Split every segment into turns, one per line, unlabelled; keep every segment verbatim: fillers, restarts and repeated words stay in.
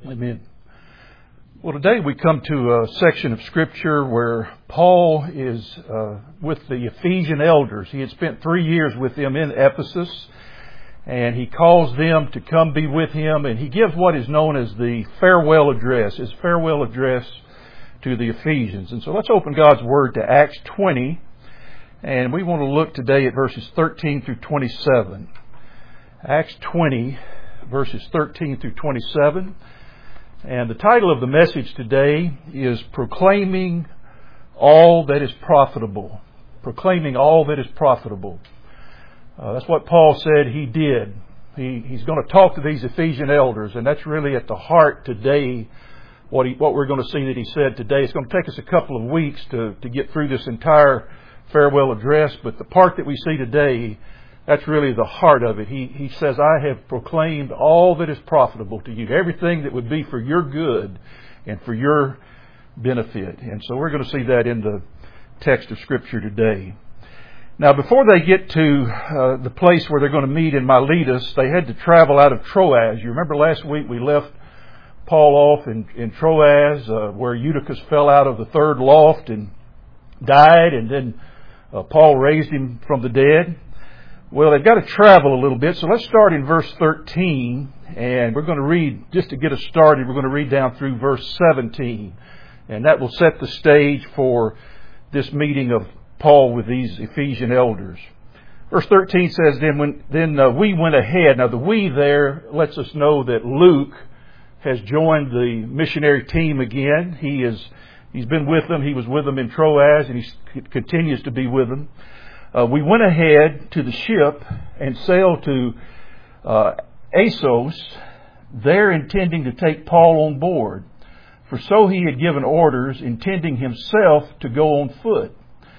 Amen. Well, today we come to a section of Scripture where Paul is uh, with the Ephesian elders. He had spent three years with them in Ephesus, and he calls them to come be with him, and he gives what is known as the farewell address, his farewell address to the Ephesians. And so let's open God's Word to Acts twenty, and we want to look today at verses thirteen through twenty-seven. Acts twenty, verses thirteen through twenty-seven. And the title of the message today is Proclaiming All That is Profitable. Proclaiming All That is Profitable. Uh, that's what Paul said he did. He, he's going to talk to these Ephesian elders, and that's really at the heart today, what, he, what we're going to see that he said today. It's going to take us a couple of weeks to, to get through this entire farewell address, but the part that we see today, that's really the heart of it. He, he says, I have proclaimed all that is profitable to you. Everything that would be for your good and for your benefit. And so we're going to see that in the text of Scripture today. Now, before they get to uh, the place where they're going to meet in Miletus, they had to travel out of Troas. You remember last week we left Paul off in, in Troas, uh, where Eutychus fell out of the third loft and died, and then uh, Paul raised him from the dead. Well, they've got to travel a little bit, so let's start in verse thirteen, and we're going to read, just to get us started, we're going to read down through verse seventeen, and that will set the stage for this meeting of Paul with these Ephesian elders. Verse thirteen says, Then when then uh, we went ahead. Now the we there lets us know that Luke has joined the missionary team again. He is he's been with them. He was with them in Troas, and he continues to be with them. Uh, we went ahead to the ship and sailed to uh, Assos, there intending to take Paul on board. For so he had given orders, intending himself to go on foot.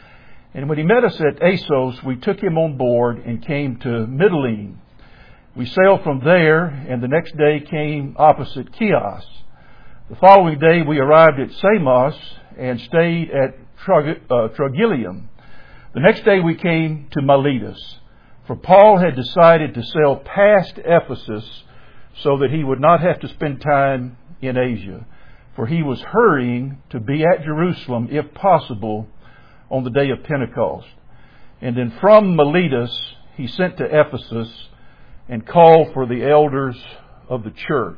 And when he met us at Assos, we took him on board and came to Mytilene. We sailed from there, and the next day came opposite Chios. The following day we arrived at Samos and stayed at Trog- uh, Trogyllium. The next day we came to Miletus, for Paul had decided to sail past Ephesus so that he would not have to spend time in Asia, for he was hurrying to be at Jerusalem, if possible, on the day of Pentecost. And then from Miletus he sent to Ephesus and called for the elders of the church.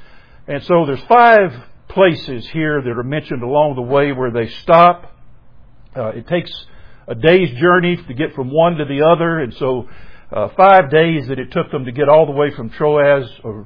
And so there's five places here that are mentioned along the way where they stop. Uh, it takes a day's journey to get from one to the other, and so uh, five days that it took them to get all the way from Troas or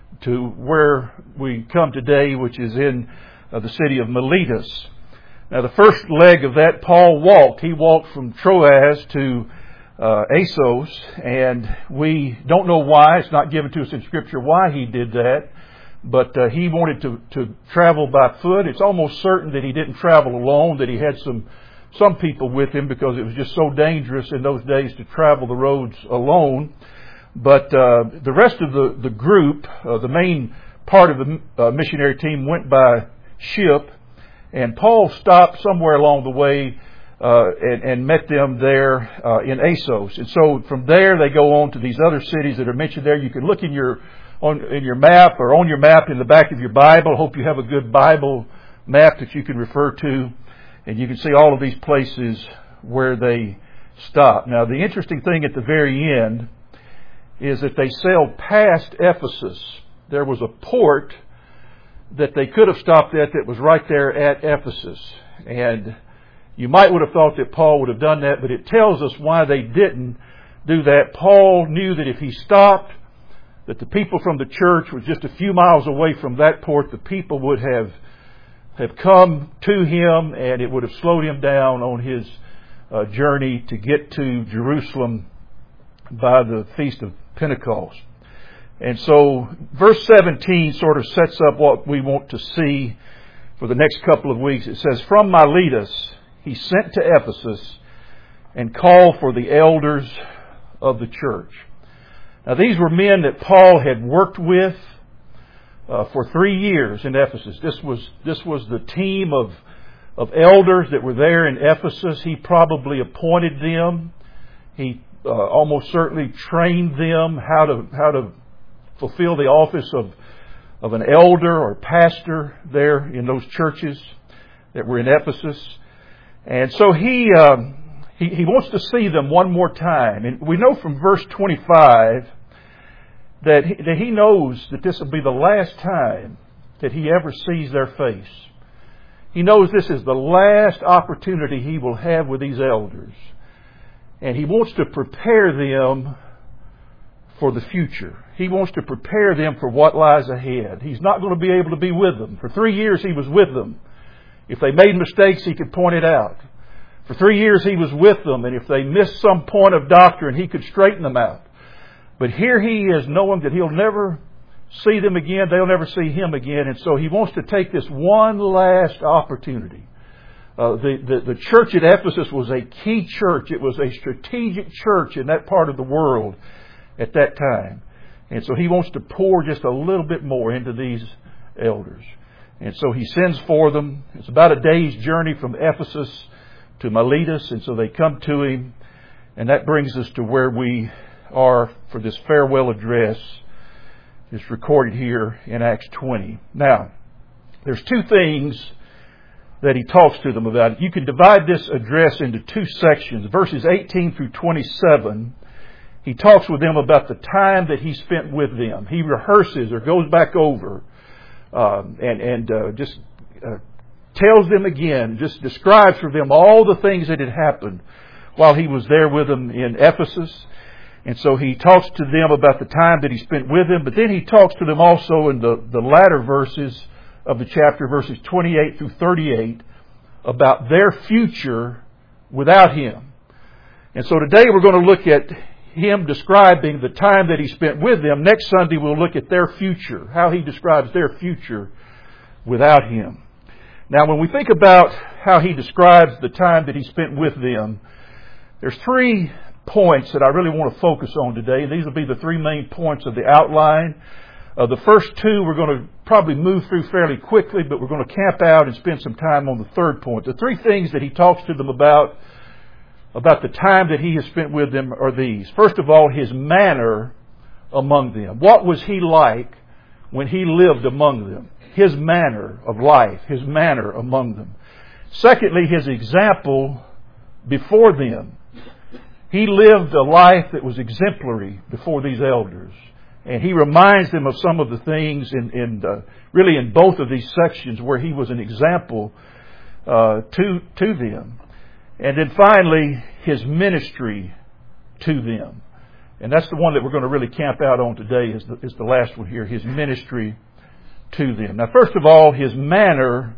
to where we come today, which is in uh, the city of Miletus. Now, the first leg of that, Paul walked. He walked from Troas to uh, Assos, and we don't know why. It's not given to us in Scripture why he did that, but uh, he wanted to, to travel by foot. It's almost certain that he didn't travel alone, that he had some some people with him because it was just so dangerous in those days to travel the roads alone. But uh, the rest of the, the group, uh, the main part of the uh, missionary team went by ship, and Paul stopped somewhere along the way uh, and, and met them there uh, in Assos. And so from there they go on to these other cities that are mentioned there. You can look in your on in your map or on your map in the back of your Bible. Hope you have a good Bible map that you can refer to. And you can see all of these places where they stop. Now, the interesting thing at the very end is that they sailed past Ephesus. There was a port that they could have stopped at that was right there at Ephesus. And you might would have thought that Paul would have done that, but it tells us why they didn't do that. Paul knew that if he stopped, that the people from the church were just a few miles away from that port. The people would have have come to him, and it would have slowed him down on his uh, journey to get to Jerusalem by the Feast of Pentecost. And so verse seventeen sort of sets up what we want to see for the next couple of weeks. It says, From Miletus he sent to Ephesus and called for the elders of the church. Now these were men that Paul had worked with Uh, for three years in Ephesus. This was this was the team of of elders that were there in Ephesus. He probably appointed them. He uh, almost certainly trained them how to how to fulfill the office of of an elder or pastor there in those churches that were in Ephesus. And so he, um, he, he wants to see them one more time. And we know from verse twenty-five that he, that he knows that this will be the last time that he ever sees their face. He knows this is the last opportunity he will have with these elders. And he wants to prepare them for the future. He wants to prepare them for what lies ahead. He's not going to be able to be with them. For three years he was with them. If they made mistakes, he could point it out. For three years he was with them, and if they missed some point of doctrine, he could straighten them out. But here he is knowing that he'll never see them again. They'll never see him again. And so he wants to take this one last opportunity. Uh, the, the, the church at Ephesus was a key church. It was a strategic church in that part of the world at that time. And so he wants to pour just a little bit more into these elders. And so he sends for them. It's about a day's journey from Ephesus to Miletus. And so they come to him. And that brings us to where we are for this farewell address. It's recorded here in Acts twenty. Now, there's two things that he talks to them about. You can divide this address into two sections. Verses eighteen through twenty-seven, he talks with them about the time that he spent with them. He rehearses or goes back over um, and, and uh, just uh, tells them again, just describes for them all the things that had happened while he was there with them in Ephesus. And so he talks to them about the time that he spent with them, but then he talks to them also in the, the latter verses of the chapter, verses twenty-eight through thirty-eight, about their future without him. And so today we're going to look at him describing the time that he spent with them. Next Sunday we'll look at their future, how he describes their future without him. Now when we think about how he describes the time that he spent with them, there's three points that I really want to focus on today. These will be the three main points of the outline. Uh, the first two we're going to probably move through fairly quickly, but we're going to camp out and spend some time on the third point. The three things that he talks to them about, about the time that he has spent with them are these. First of all, his manner among them. What was he like when he lived among them? His manner of life, his manner among them. Secondly, his example before them. He lived a life that was exemplary before these elders. And he reminds them of some of the things in, in uh, really in both of these sections where he was an example uh, to, to them. And then finally, his ministry to them. And that's the one that we're going to really camp out on today is the, is the last one here, his ministry to them. Now, first of all, his manner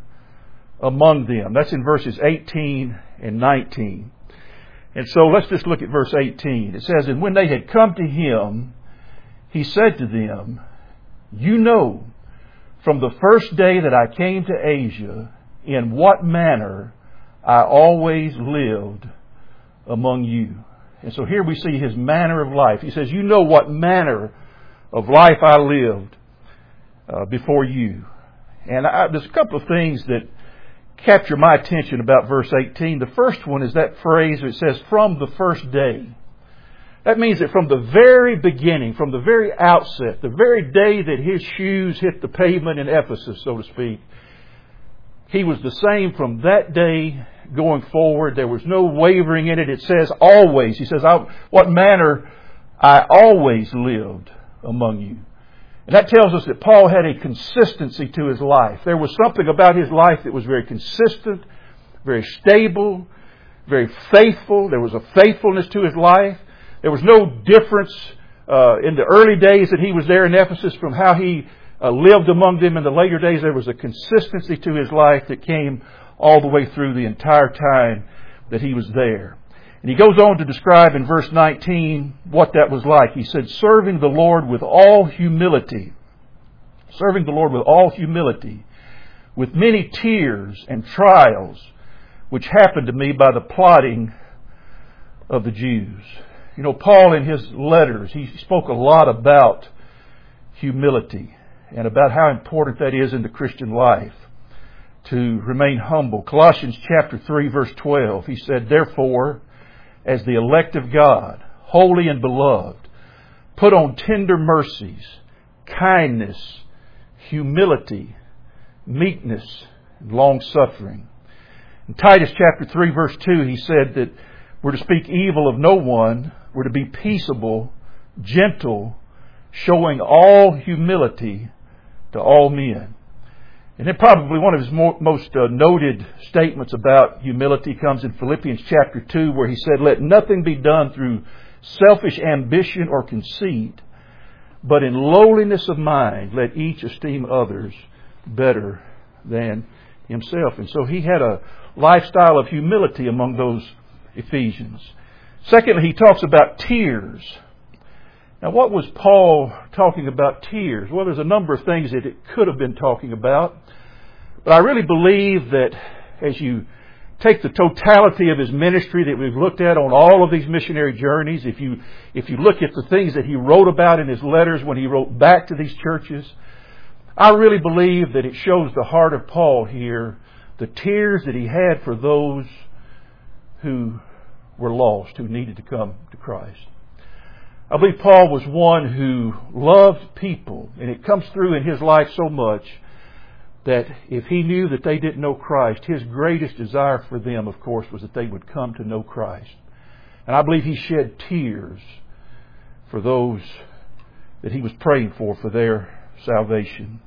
among them. That's in verses eighteen and nineteen. And so let's just look at verse eighteen. It says, "And when they had come to him, he said to them, 'You know from the first day that I came to Asia, in what manner I always lived among you.'" And so here we see his manner of life. He says, "You know what manner of life I lived uh, before you." And I, there's a couple of things that capture my attention about verse eighteen. The first one is that phrase that says, "from the first day." That means that from the very beginning, from the very outset, the very day that his shoes hit the pavement in Ephesus, so to speak, he was the same from that day going forward. There was no wavering in it. It says always. He says, I, "What manner I always lived among you." And that tells us that Paul had a consistency to his life. There was something about his life that was very consistent, very stable, very faithful. There was a faithfulness to his life. There was no difference uh, in the early days that he was there in Ephesus from how he uh, lived among them in the later days. There was a consistency to his life that came all the way through the entire time that he was there. And he goes on to describe in verse nineteen what that was like. He said, "Serving the Lord with all humility, serving the Lord with all humility, with many tears and trials, which happened to me by the plotting of the Jews." You know, Paul in his letters, he spoke a lot about humility and about how important that is in the Christian life, to remain humble. Colossians chapter three, verse twelve, he said, "Therefore, as the elect of God, holy and beloved, put on tender mercies, kindness, humility, meekness, and long-suffering. In Titus chapter three, verse two, he said that we're to speak evil of no one. We're to be peaceable, gentle, showing all humility to all men. And then probably one of his more, most uh, noted statements about humility comes in Philippians chapter two, where he said, "Let nothing be done through selfish ambition or conceit, but in lowliness of mind, let each esteem others better than himself." And so he had a lifestyle of humility among those Ephesians. Secondly, he talks about tears. Now, what was Paul talking about tears? Well, there's a number of things that it could have been talking about. But I really believe that as you take the totality of his ministry that we've looked at on all of these missionary journeys, if you if you look at the things that he wrote about in his letters when he wrote back to these churches, I really believe that it shows the heart of Paul here, the tears that he had for those who were lost, who needed to come to Christ. I believe Paul was one who loved people, and it comes through in his life so much that if he knew that they didn't know Christ, his greatest desire for them, of course, was that they would come to know Christ. And I believe he shed tears for those that he was praying for, for their salvation.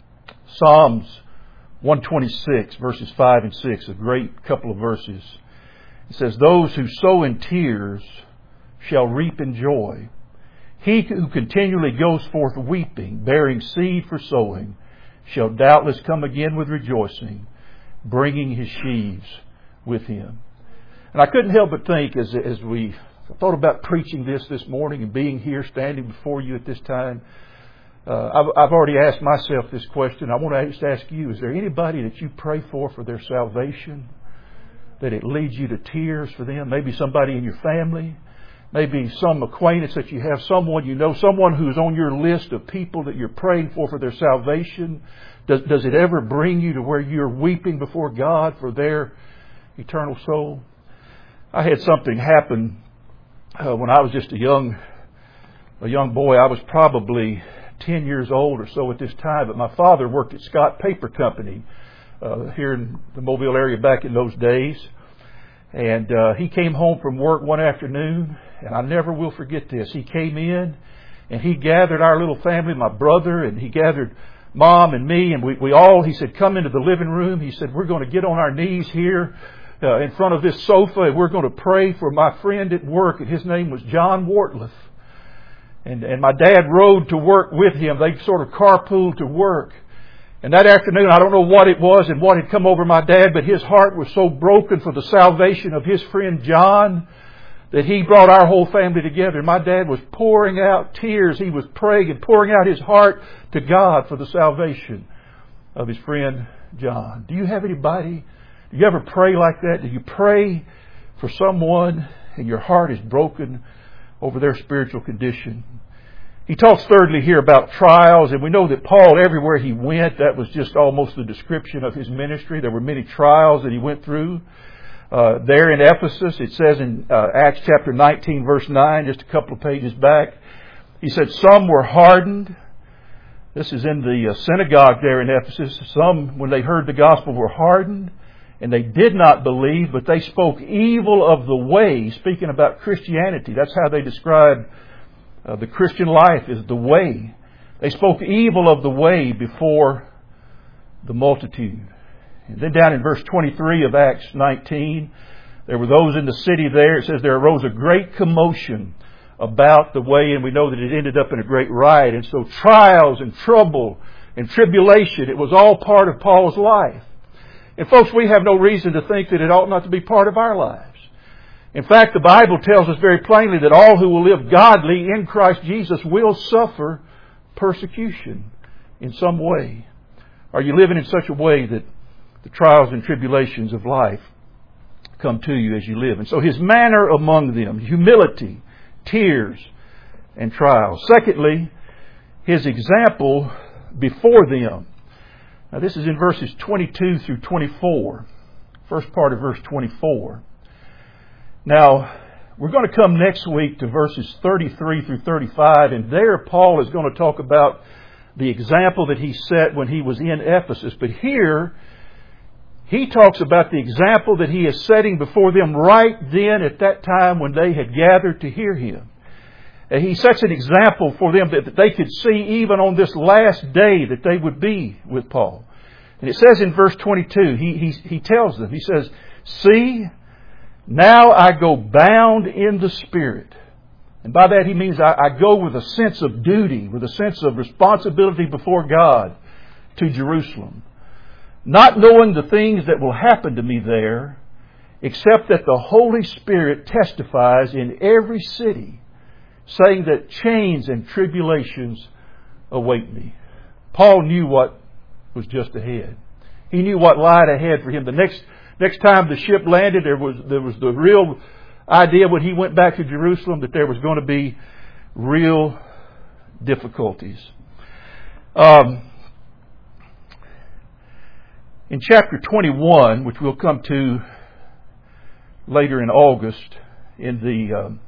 Psalms one twenty-six, verses five and six, a great couple of verses. It says, "Those who sow in tears shall reap in joy. He who continually goes forth weeping, bearing seed for sowing, shall doubtless come again with rejoicing, bringing his sheaves with him." And I couldn't help but think as, as we thought about preaching this this morning and being here, standing before you at this time, uh, I've, I've already asked myself this question. I want to just ask you, is there anybody that you pray for for their salvation, that it leads you to tears for them? Maybe somebody in your family, maybe some acquaintance that you have, someone you know, someone who's on your list of people that you're praying for for their salvation. Does, does it ever bring you to where you're weeping before God for their eternal soul? I had something happen uh, when I was just a young, a young boy. I was probably ten years old or so at this time, but my father worked at Scott Paper Company uh, here in the Mobile area back in those days. And uh, he came home from work one afternoon, and I never will forget this. He came in, and he gathered our little family, my brother, and he gathered Mom and me, and we, we all, he said, "Come into the living room." He said, "We're going to get on our knees here uh, in front of this sofa, and we're going to pray for my friend at work." And his name was John Wortliff. And, and my dad rode to work with him. They sort of carpooled to work. And that afternoon, I don't know what it was and what had come over my dad, but his heart was so broken for the salvation of his friend John that he brought our whole family together. And my dad was pouring out tears. He was praying and pouring out his heart to God for the salvation of his friend John. Do you have anybody? Do you ever pray like that? Do you pray for someone and your heart is broken over their spiritual condition? He talks thirdly here about trials, and we know that Paul, everywhere he went, that was just almost the description of his ministry. There were many trials that he went through. Uh, there in Ephesus, it says in uh, Acts chapter nineteen, verse nine, just a couple of pages back, he said, "Some were hardened." This is in the uh, synagogue there in Ephesus. "Some, when they heard the gospel, were hardened, and they did not believe, but they spoke evil of the way," speaking about Christianity. That's how they describe uh, the Christian life, is the way. They spoke evil of the way before the multitude. And then down in verse twenty-three of Acts nineteen, there were those in the city there. It says there arose a great commotion about the way, and we know that it ended up in a great riot. And so trials and trouble and tribulation, it was all part of Paul's life. And folks, we have no reason to think that it ought not to be part of our lives. In fact, the Bible tells us very plainly that all who will live godly in Christ Jesus will suffer persecution in some way. Are you living in such a way that the trials and tribulations of life come to you as you live? And so his manner among them, humility, tears, and trials. Secondly, his example before them. Now this is in verses twenty-two through twenty-four. First part of verse twenty-four. Now, we're going to come next week to verses thirty-three through thirty-five, and there Paul is going to talk about the example that he set when he was in Ephesus. But here, he talks about the example that he is setting before them right then at that time when they had gathered to hear him. And he sets an example for them that they could see even on this last day that they would be with Paul. And it says in verse twenty-two, he, he, he tells them, he says, "See, now I go bound in the Spirit." And by that he means I, I go with a sense of duty, with a sense of responsibility before God to Jerusalem. Not knowing the things that will happen to me there, except that the Holy Spirit testifies in every city, saying that chains and tribulations await me. Paul knew what was just ahead. He knew what lied ahead for him. The next next time the ship landed, there was there was the real idea when he went back to Jerusalem that there was going to be real difficulties. Um, in chapter twenty-one, which we'll come to later in August, in the um,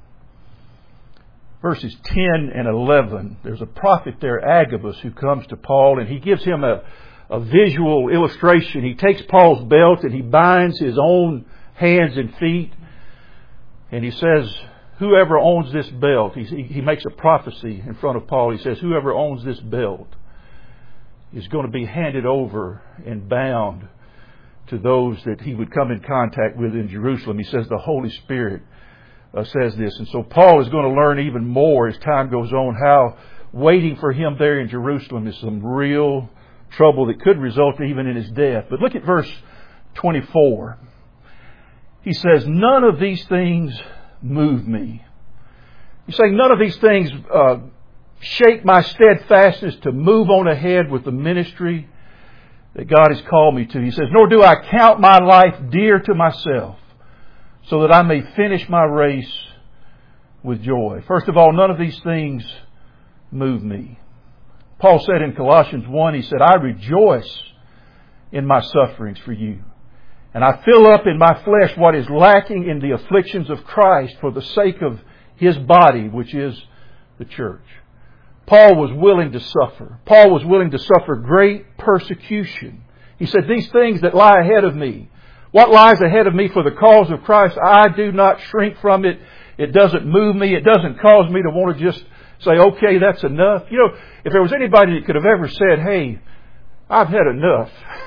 verses ten and eleven, there's a prophet there, Agabus, who comes to Paul, and he gives him a, a visual illustration. He takes Paul's belt and he binds his own hands and feet, and he says, whoever owns this belt, he, he makes a prophecy in front of Paul. He says, whoever owns this belt is going to be handed over and bound to those that he would come in contact with in Jerusalem. He says the Holy Spirit uh, says this. And so Paul is going to learn even more as time goes on how waiting for him there in Jerusalem is some real trouble that could result even in his death. But look at verse twenty-four. He says, none of these things move me. He's saying none of these things uh, shake my steadfastness to move on ahead with the ministry that God has called me to. He says, nor do I count my life dear to myself, so that I may finish my race with joy. First of all, none of these things move me. Paul said in Colossians one, he said, I rejoice in my sufferings for you, and I fill up in my flesh what is lacking in the afflictions of Christ for the sake of His body, which is the church. Paul was willing to suffer. Paul was willing to suffer great persecution. He said, these things that lie ahead of me, what lies ahead of me for the cause of Christ, I do not shrink from it. It doesn't move me. It doesn't cause me to want to just say, okay, that's enough. You know, if there was anybody that could have ever said, hey, I've had enough.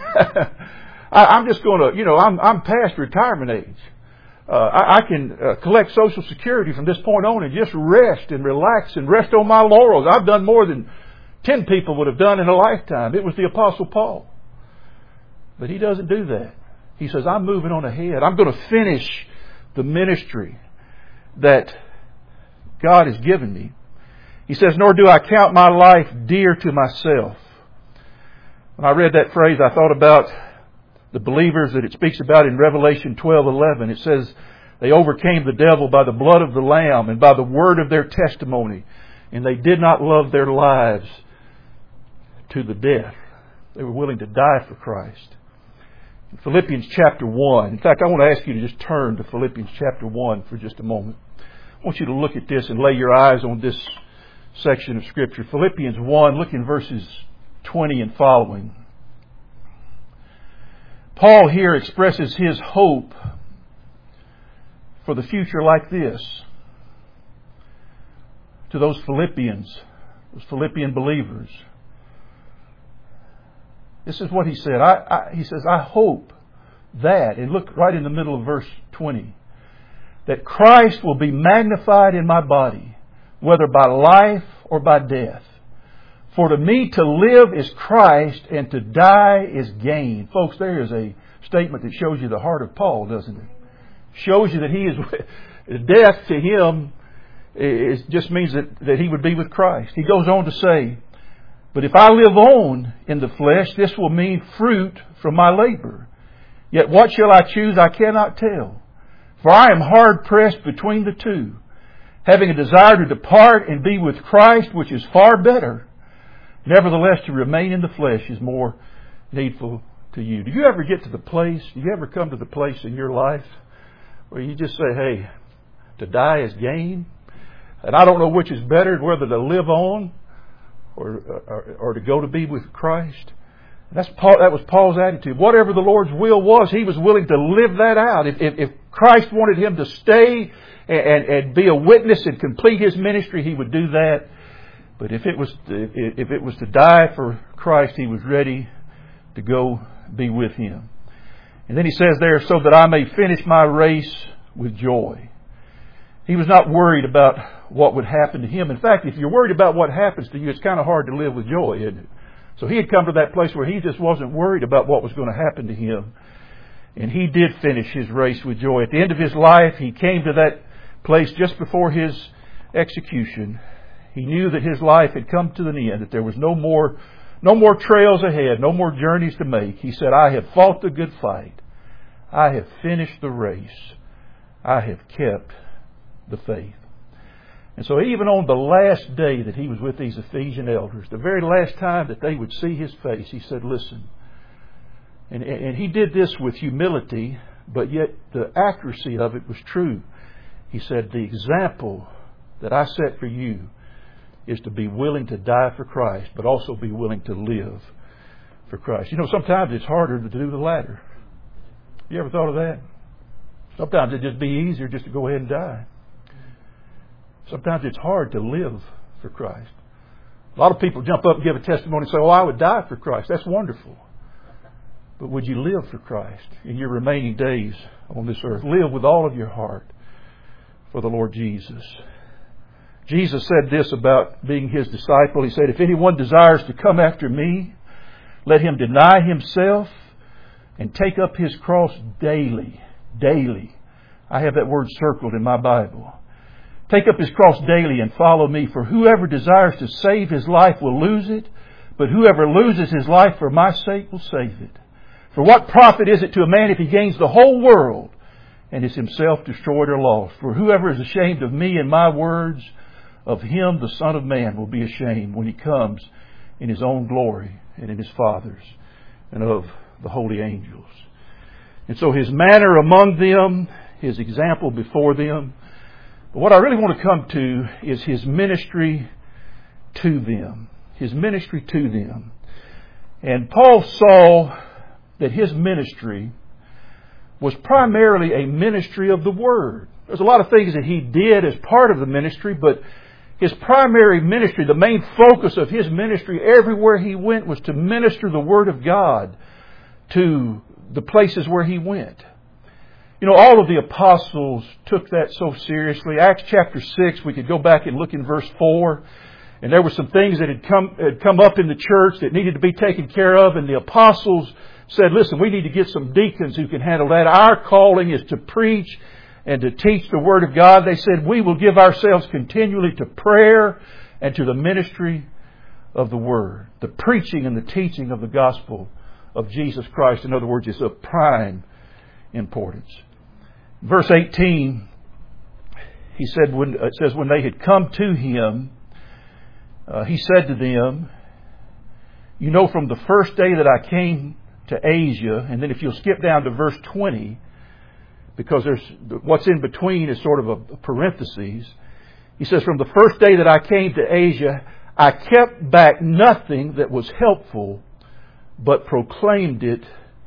I, I'm just going to, you know, I'm, I'm past retirement age. Uh, I, I can uh, collect Social Security from this point on and just rest and relax and rest on my laurels. I've done more than ten people would have done in a lifetime. It was the Apostle Paul. But he doesn't do that. He says, I'm moving on ahead. I'm going to finish the ministry that God has given me. He says, nor do I count my life dear to myself. When I read that phrase, I thought about the believers that it speaks about in Revelation twelve eleven. It says, they overcame the devil by the blood of the Lamb and by the word of their testimony, and they did not love their lives to the death. They were willing to die for Christ. In Philippians chapter one, in fact, I want to ask you to just turn to Philippians chapter one for just a moment. I want you to look at this and lay your eyes on this section of Scripture. Philippians one, look in verses twenty and following. Paul here expresses his hope for the future like this to those Philippians, those Philippian believers. This is what he said. I, I, he says, I hope that, and look right in the middle of verse twenty, that Christ will be magnified in my body, whether by life or by death. For to me to live is Christ, and to die is gain. Folks, there is a statement that shows you the heart of Paul, doesn't it? Shows you that he is, death to him is, just means that, that he would be with Christ. He goes on to say, but if I live on in the flesh, this will mean fruit from my labor. Yet what shall I choose? I cannot tell. For I am hard pressed between the two, having a desire to depart and be with Christ, which is far better. Nevertheless, to remain in the flesh is more needful to you. Do you ever get to the place, do you ever come to the place in your life where you just say, hey, to die is gain? And I don't know which is better, whether to live on or, or, or to go to be with Christ. That's Paul, that was Paul's attitude. Whatever the Lord's will was, he was willing to live that out. If, if, if Christ wanted him to stay and, and, and be a witness and complete his ministry, he would do that. But if it was to, if it was to die for Christ, he was ready to go be with him. And then he says there, so that I may finish my race with joy. He was not worried about what would happen to him. In fact, if you're worried about what happens to you, it's kind of hard to live with joy, isn't it? So he had come to that place where he just wasn't worried about what was going to happen to him. And he did finish his race with joy. At the end of his life, he came to that place just before his execution. He knew that his life had come to an end, that there was no more, no more trails ahead, no more journeys to make. He said, I have fought the good fight. I have finished the race. I have kept the faith. And so even on the last day that he was with these Ephesian elders, the very last time that they would see his face, he said, listen. And, and he did this with humility, but yet the accuracy of it was true. He said, the example that I set for you is to be willing to die for Christ, but also be willing to live for Christ. You know, sometimes it's harder to do the latter. You ever thought of that? Sometimes it'd just be easier just to go ahead and die. Sometimes it's hard to live for Christ. A lot of people jump up and give a testimony and say, oh, I would die for Christ. That's wonderful. But would you live for Christ in your remaining days on this earth? Live with all of your heart for the Lord Jesus. Jesus said this about being his disciple. He said, if anyone desires to come after me, let him deny himself and take up his cross daily. Daily. I have that word circled in my Bible. Take up his cross daily and follow me. For whoever desires to save his life will lose it, but whoever loses his life for my sake will save it. For what profit is it to a man if he gains the whole world and is himself destroyed or lost? For whoever is ashamed of me and my words, of him the Son of Man will be ashamed when he comes in his own glory and in his Father's and of the holy angels. And so his manner among them, his example before them. But what I really want to come to is his ministry to them. His ministry to them. And Paul saw that his ministry was primarily a ministry of the Word. There's a lot of things that he did as part of the ministry, but his primary ministry, the main focus of his ministry everywhere he went was to minister the Word of God to the places where he went. You know, all of the apostles took that so seriously. Acts chapter six, we could go back and look in verse four. And there were some things that had come, had come up in the church that needed to be taken care of. And the apostles said, listen, we need to get some deacons who can handle that. Our calling is to preach and to teach the Word of God. They said, we will give ourselves continually to prayer and to the ministry of the Word. The preaching and the teaching of the gospel of Jesus Christ, in other words, is of prime importance. Verse eighteen, he said, when, it says, when they had come to him, uh, he said to them, you know, from the first day that I came to Asia, and then if you'll skip down to verse twenty, because there's what's in between is sort of a parenthesis. He says, from the first day that I came to Asia, I kept back nothing that was helpful, but proclaimed it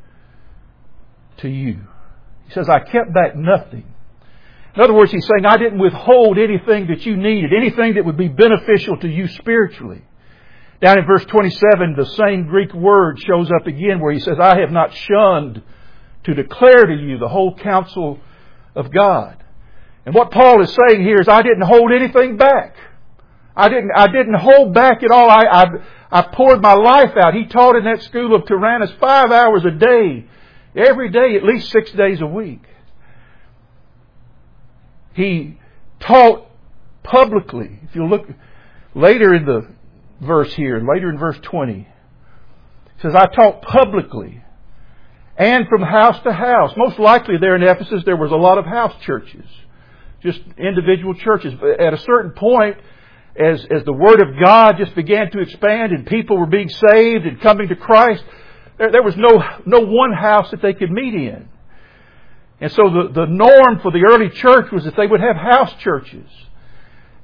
to you. He says, I kept back nothing. In other words, he's saying, I didn't withhold anything that you needed, anything that would be beneficial to you spiritually. Down in verse twenty-seven, the same Greek word shows up again where he says, I have not shunned to declare to you the whole counsel of God. And what Paul is saying here is, I didn't hold anything back. I didn't, I didn't hold back at all. I, I, I poured my life out. He taught in that school of Tyrannus five hours a day, every day, at least six days a week. He taught publicly. If you look later in the verse here, later in verse twenty, it says, I taught publicly and from house to house. Most likely there in Ephesus there was a lot of house churches, just individual churches. But at a certain point, as, as the Word of God just began to expand and people were being saved and coming to Christ, there, there was no, no one house that they could meet in. And so the, the norm for the early church was that they would have house churches.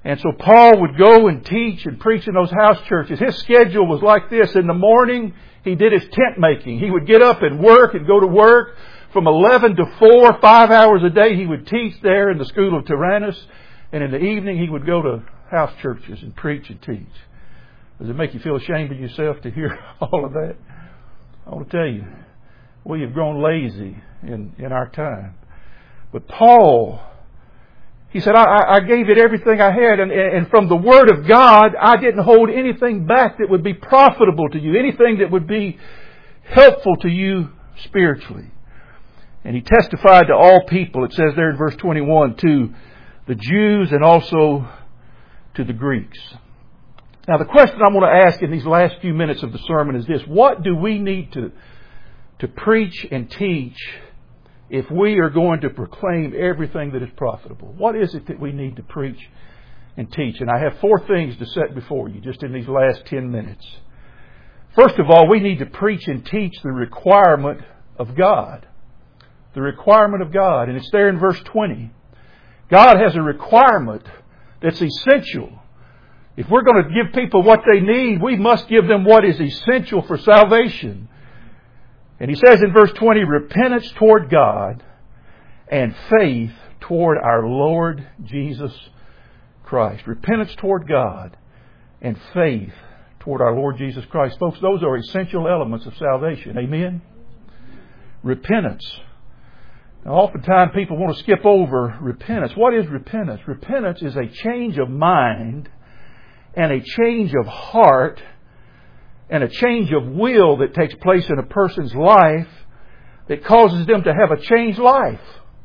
And so Paul would go and teach and preach in those house churches. His schedule was like this. In the morning, he did his tent making. He would get up and work and go to work. From eleven to four, five hours a day, he would teach there in the school of Tyrannus. And in the evening, he would go to house churches and preach and teach. Does it make you feel ashamed of yourself to hear all of that? I want to tell you, we have grown lazy in, in our time. But Paul, he said, I, I gave it everything I had, and, and from the Word of God, I didn't hold anything back that would be profitable to you, anything that would be helpful to you spiritually. And he testified to all people, it says there in verse twenty-one, to the Jews and also to the Greeks. Now the question I want to ask in these last few minutes of the sermon is this: what do we need to, to preach and teach if we are going to proclaim everything that is profitable? What is it that we need to preach and teach? And I have four things to set before you just in these last ten minutes. First of all, we need to preach and teach the requirement of God. The requirement of God. And it's there in verse twenty. God has a requirement that's essential. If we're going to give people what they need, we must give them what is essential for salvation. And he says in verse twenty, repentance toward God and faith toward our Lord Jesus Christ. Repentance toward God and faith toward our Lord Jesus Christ. Folks, those are essential elements of salvation. Amen? Repentance. Now, oftentimes people want to skip over repentance. What is repentance? Repentance is a change of mind and a change of heart and a change of will that takes place in a person's life that causes them to have a changed life.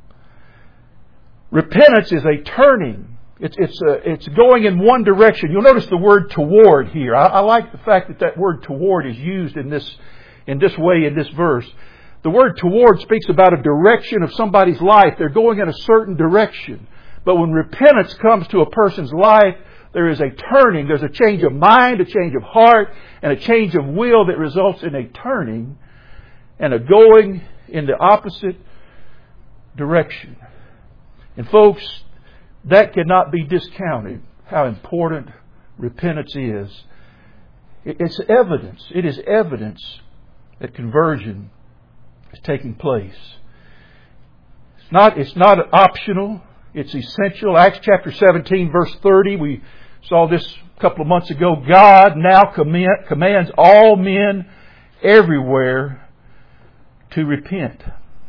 Repentance is a turning. It's it's a, it's going in one direction. You'll notice the word toward here. I, I like the fact that that word toward is used in this in this way in this verse. The word toward speaks about a direction of somebody's life. They're going in a certain direction. But when repentance comes to a person's life, there is a turning. There's a change of mind, a change of heart, and a change of will that results in a turning and a going in the opposite direction. And folks, that cannot be discounted, how important repentance is. It's evidence. It is evidence that conversion is taking place. It's not, it's not optional. It's essential. Acts chapter seventeen, verse thirty, we saw this a couple of months ago. God now command, commands all men everywhere to repent.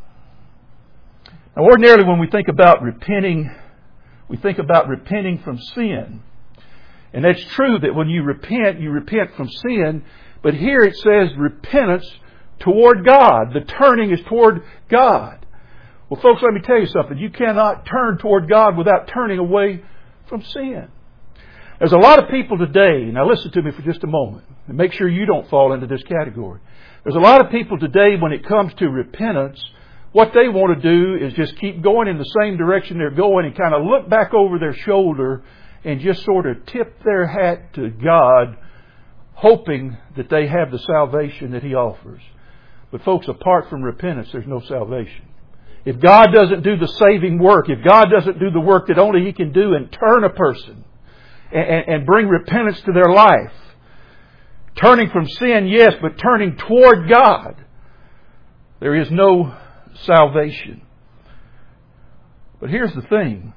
Now, ordinarily when we think about repenting, we think about repenting from sin. And that's true that when you repent, you repent from sin. But here it says repentance toward God. The turning is toward God. Well, folks, let me tell you something. You cannot turn toward God without turning away from sin. There's a lot of people today, now listen to me for just a moment, and make sure you don't fall into this category. There's a lot of people today, when it comes to repentance, what they want to do is just keep going in the same direction they're going and kind of look back over their shoulder and just sort of tip their hat to God, hoping that they have the salvation that He offers. But folks, apart from repentance, there's no salvation. If God doesn't do the saving work, if God doesn't do the work that only He can do and turn a person and, and bring repentance to their life, turning from sin, yes, but turning toward God, there is no salvation. But here's the thing.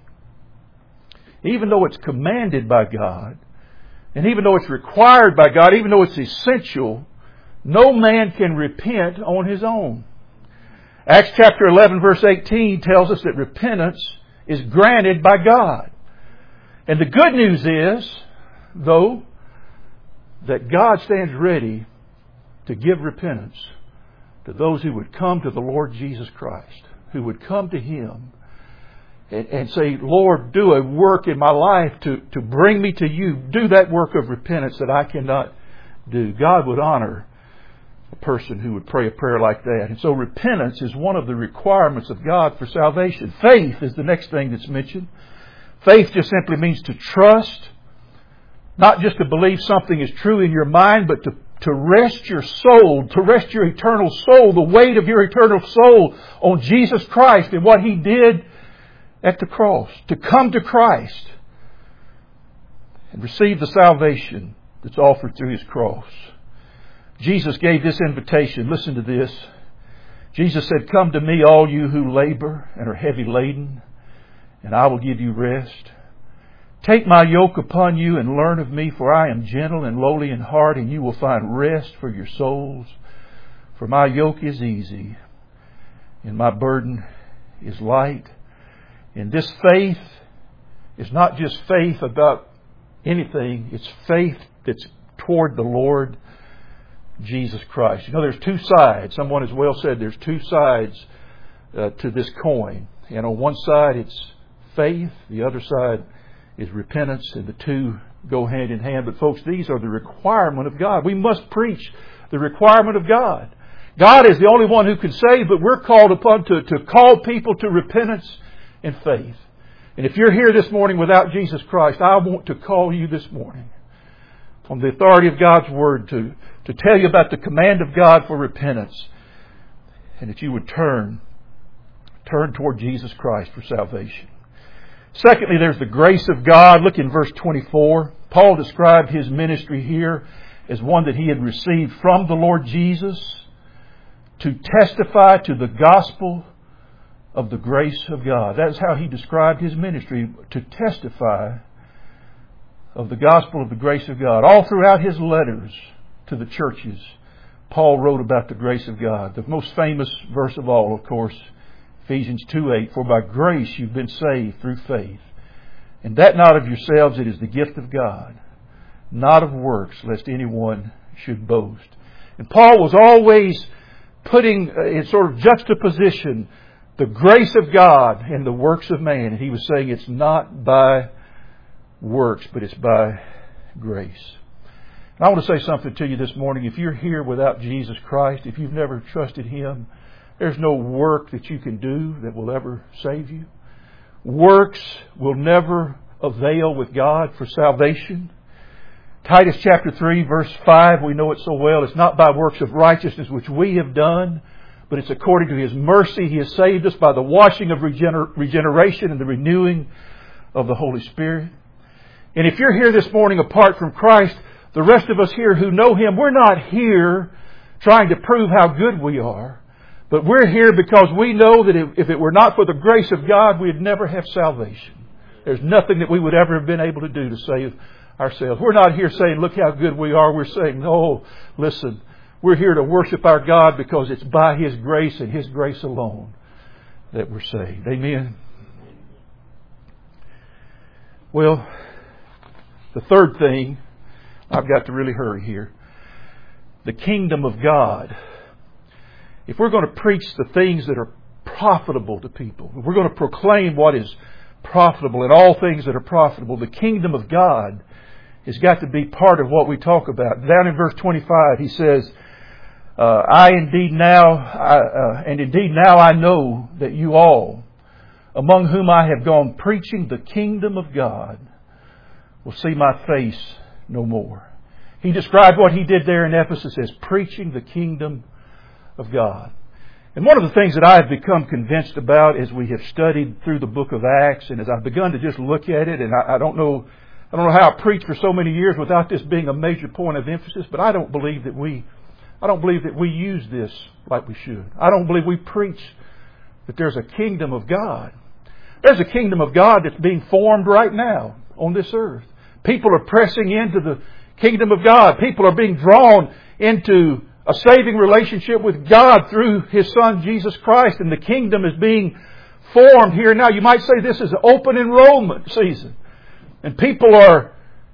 Even though it's commanded by God, and even though it's required by God, even though it's essential, no man can repent on his own. Acts chapter eleven verse eighteen tells us that repentance is granted by God. And the good news is, though, that God stands ready to give repentance to those who would come to the Lord Jesus Christ, who would come to Him and, and say, Lord, do a work in my life to, to bring me to You. Do that work of repentance that I cannot do. God would honor a person who would pray a prayer like that. And so repentance is one of the requirements of God for salvation. Faith is the next thing that's mentioned. Faith just simply means to trust, not just to believe something is true in your mind, but to, to rest your soul, to rest your eternal soul, the weight of your eternal soul on Jesus Christ and what He did at the cross. To come to Christ and receive the salvation that's offered through His cross. Jesus gave this invitation. Listen to this. Jesus said, "Come to me, all you who labor and are heavy laden, and I will give you rest. Take my yoke upon you and learn of me, for I am gentle and lowly in heart, and you will find rest for your souls. For my yoke is easy, and my burden is light." And this faith is not just faith about anything. It's faith that's toward the Lord Jesus Christ. You know, there's two sides. Someone has well said there's two sides uh, to this coin. And on one side it's faith. The other side is repentance. And the two go hand in hand. But folks, these are the requirement of God. We must preach the requirement of God. God is the only one who can save, but we're called upon to, to call people to repentance and faith. And if you're here this morning without Jesus Christ, I want to call you this morning on the authority of God's Word to, to tell you about the command of God for repentance, and that you would turn, turn toward Jesus Christ for salvation. Secondly, there's the grace of God. Look in verse twenty-four. Paul described his ministry here as one that he had received from the Lord Jesus to testify to the gospel of the grace of God. That's how he described his ministry, to testify of the gospel of the grace of God. All throughout his letters to the churches, Paul wrote about the grace of God. The most famous verse of all, of course, Ephesians two eight, "For by grace you've been saved through faith, and that not of yourselves, it is the gift of God, not of works, lest anyone should boast." And Paul was always putting in sort of juxtaposition the grace of God and the works of man. And he was saying it's not by works, but it's by grace. And I want to say something to you this morning. If you're here without Jesus Christ, if you've never trusted Him, there's no work that you can do that will ever save you. Works will never avail with God for salvation. Titus chapter three, verse five, we know it so well. It's not by works of righteousness which we have done, but it's according to His mercy. He has saved us by the washing of regener- regeneration and the renewing of the Holy Spirit. And if you're here this morning apart from Christ, the rest of us here who know Him, we're not here trying to prove how good we are. But we're here because we know that if it were not for the grace of God, we'd never have salvation. There's nothing that we would ever have been able to do to save ourselves. We're not here saying, look how good we are. We're saying, no, listen, we're here to worship our God because it's by His grace and His grace alone that we're saved. Amen. Well, the third thing, I've got to really hurry here. The kingdom of God. If we're going to preach the things that are profitable to people, if we're going to proclaim what is profitable and all things that are profitable, the kingdom of God has got to be part of what we talk about. Down in verse twenty-five, he says, uh, I indeed now, I, uh, and indeed now I know that you all, among whom I have gone preaching the kingdom of God, will see my face no more. He described what he did there in Ephesus as preaching the kingdom of God. And one of the things that I have become convinced about as we have studied through the book of Acts, and as I've begun to just look at it, and I, I don't know, I don't know how I preached for so many years without this being a major point of emphasis, but I don't believe that we, I don't believe that we use this like we should. I don't believe we preach that there's a kingdom of God. There's a kingdom of God that's being formed right now on this earth. People are pressing into the kingdom of God. People are being drawn into a saving relationship with God through His Son, Jesus Christ. And the kingdom is being formed here now. You might say this is an open enrollment season. And people are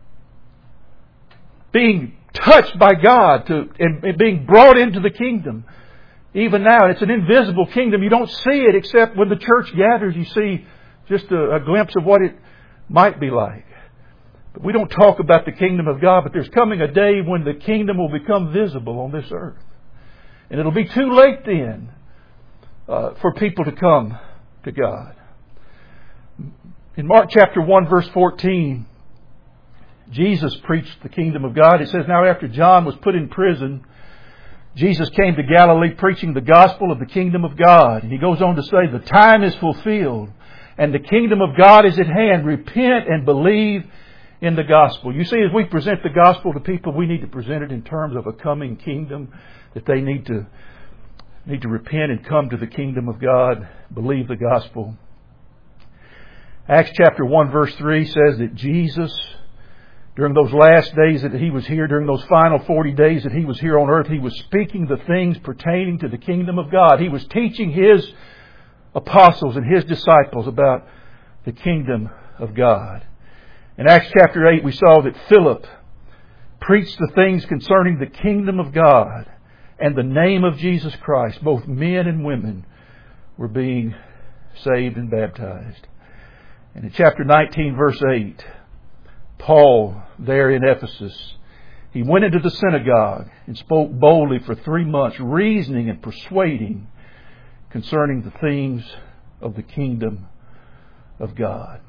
being touched by God to, and, and being brought into the kingdom. Even now, it's an invisible kingdom. You don't see it except when the church gathers. You see just a, a glimpse of what it might be like. But we don't talk about the kingdom of God, but there's coming a day when the kingdom will become visible on this earth. And it'll be too late then uh, for people to come to God. In Mark chapter one, verse fourteen, Jesus preached the kingdom of God. It says, now after John was put in prison, Jesus came to Galilee preaching the gospel of the kingdom of God. And he goes on to say, the time is fulfilled and the kingdom of God is at hand. Repent and believe in the gospel. You see, as we present the gospel to people, we need to present it in terms of a coming kingdom, that they need to need to repent and come to the kingdom of God, believe the gospel. Acts chapter one verse three says that Jesus, during those last days that He was here, during those final forty days that He was here on earth, He was speaking the things pertaining to the kingdom of God. He was teaching His apostles and His disciples about the kingdom of God. In Acts chapter eight, we saw that Philip preached the things concerning the kingdom of God and the name of Jesus Christ. Both men and women were being saved and baptized. And in chapter nineteen, verse eight, Paul, there in Ephesus, he went into the synagogue and spoke boldly for three months, reasoning and persuading concerning the things of the kingdom of God.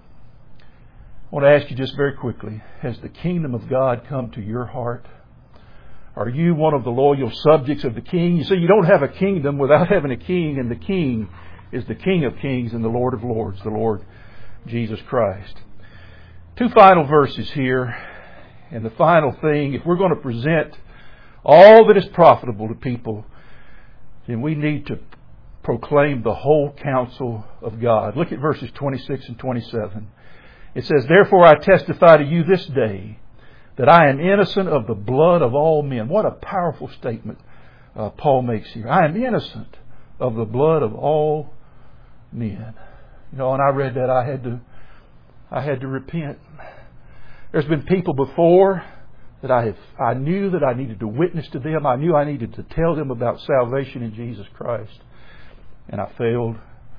I want to ask you just very quickly, has the kingdom of God come to your heart? Are you one of the loyal subjects of the King? You see, you don't have a kingdom without having a king, and the King is the King of kings and the Lord of lords, the Lord Jesus Christ. Two final verses here, and the final thing, if we're going to present all that is profitable to people, then we need to proclaim the whole counsel of God. Look at verses twenty-six and twenty-seven. It says, "Therefore I testify to you this day that I am innocent of the blood of all men." What a powerful statement uh, Paul makes here. I am innocent of the blood of all men. You know, when I read that, I had to, I had to repent. There's been people before that I have, I knew that I needed to witness to them. I knew I needed to tell them about salvation in Jesus Christ, and I failed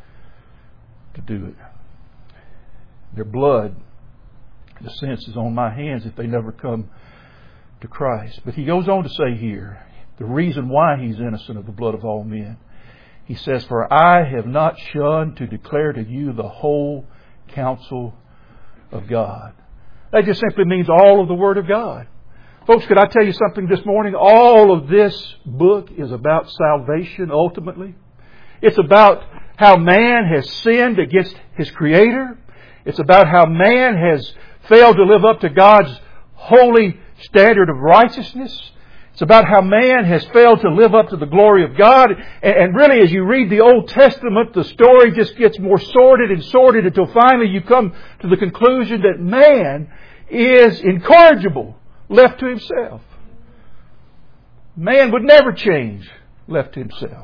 to do it. Their blood, in a sense, is on my hands if they never come to Christ. But he goes on to say here, the reason why he's innocent of the blood of all men. He says, "For I have not shunned to declare to you the whole counsel of God." That just simply means all of the Word of God. Folks, could I tell you something this morning? All of this book is about salvation ultimately. It's about how man has sinned against his Creator. It's about how man has failed to live up to God's holy standard of righteousness. It's about how man has failed to live up to the glory of God. And really, as you read the Old Testament, the story just gets more sordid and sordid until finally you come to the conclusion that man is incorrigible, left to himself. Man would never change, left to himself.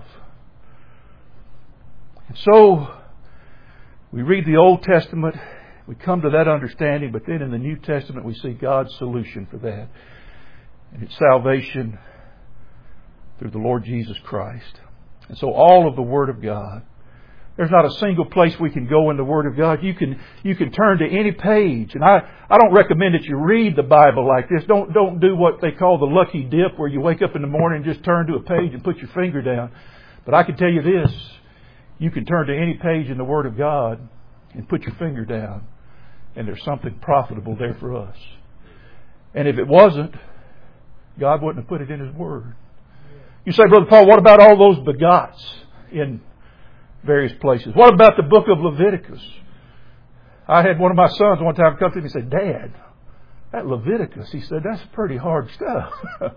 And so, we read the Old Testament, we come to that understanding, but then in the New Testament we see God's solution for that. And it's salvation through the Lord Jesus Christ. And so all of the Word of God, there's not a single place we can go in the Word of God. You can you can turn to any page. And I, I don't recommend that you read the Bible like this. Don't, don't do what they call the lucky dip, where you wake up in the morning and just turn to a page and put your finger down. But I can tell you this. You can turn to any page in the Word of God and put your finger down, and there's something profitable there for us. And if it wasn't, God wouldn't have put it in His Word. You say, "Brother Paul, what about all those begots in various places? What about the book of Leviticus?" I had one of my sons one time come to me and say, "Dad, that Leviticus," he said, "that's pretty hard stuff."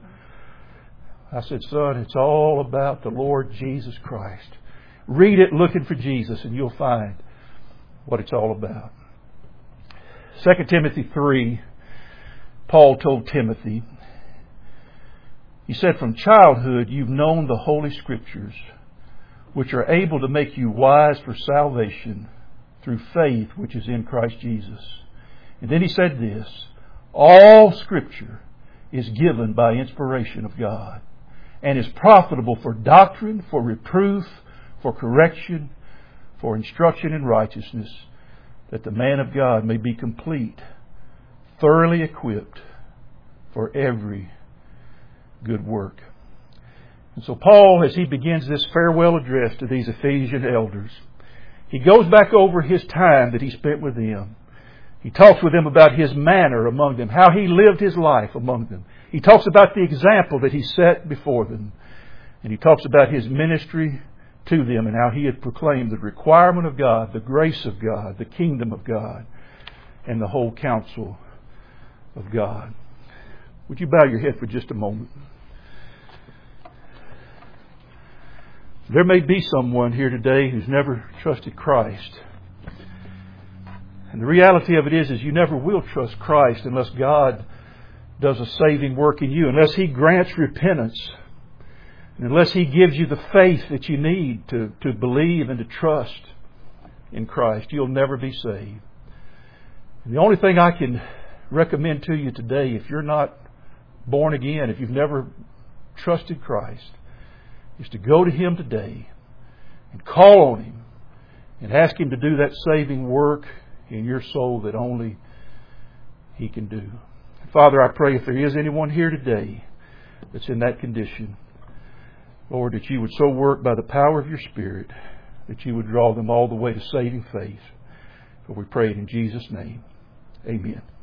I said, "Son, it's all about the Lord Jesus Christ. Read it looking for Jesus, and you'll find what it's all about." Second Timothy three, Paul told Timothy, he said, "From childhood you've known the Holy Scriptures, which are able to make you wise for salvation through faith which is in Christ Jesus." And then he said this, "All Scripture is given by inspiration of God, and is profitable for doctrine, for reproof, for correction, for instruction in righteousness, that the man of God may be complete, thoroughly equipped for every good work." And so Paul, as he begins this farewell address to these Ephesian elders, he goes back over his time that he spent with them. He talks with them about his manner among them, how he lived his life among them. He talks about the example that he set before them. And he talks about his ministry to them and how he had proclaimed the requirement of God, the grace of God, the kingdom of God, and the whole counsel of God. Would you bow your head for just a moment? There may be someone here today who's never trusted Christ. And the reality of it is, is you never will trust Christ unless God does a saving work in you, unless He grants repentance, and unless He gives you the faith that you need to, to believe and to trust in Christ. You'll never be saved. And the only thing I can recommend to you today, if you're not born again, if you've never trusted Christ, is to go to Him today and call on Him and ask Him to do that saving work in your soul that only He can do. Father, I pray if there is anyone here today that's in that condition, Lord, that You would so work by the power of Your Spirit that You would draw them all the way to saving faith. For we pray it in Jesus' name. Amen.